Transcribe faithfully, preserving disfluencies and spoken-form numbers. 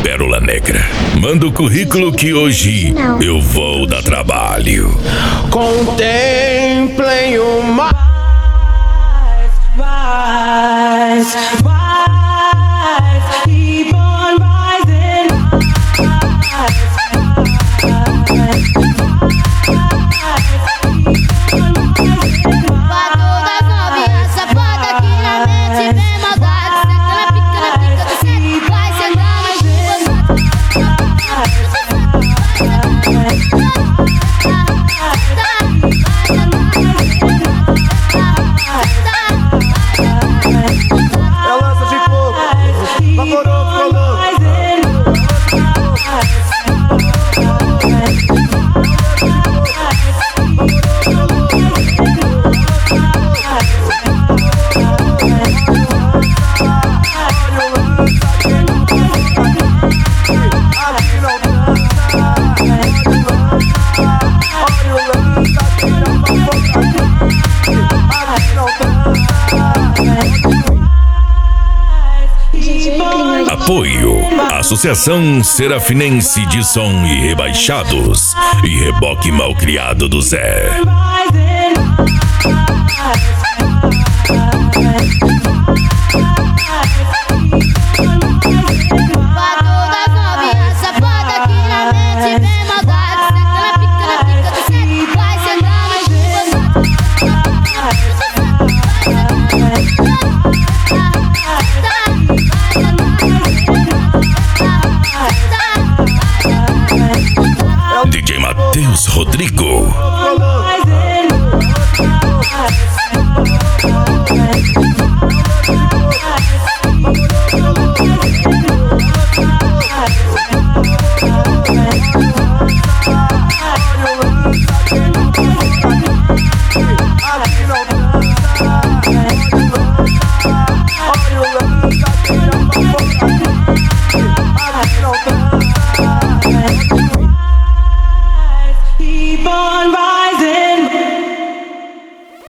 Pérola Negra. Manda o currículo que hoje eu vou dar trabalho. Contemplem o mais, mais, mais, keep on rising, Pra todas novinhas safadas que na mente vem maldade. Senta na pica, na pica do sete, vai sentando e É lança de fogo, vaporou, ficou louco. Apoio Associação Serafinense de Som e Rebaixados e Reboque Malcriado do Zé.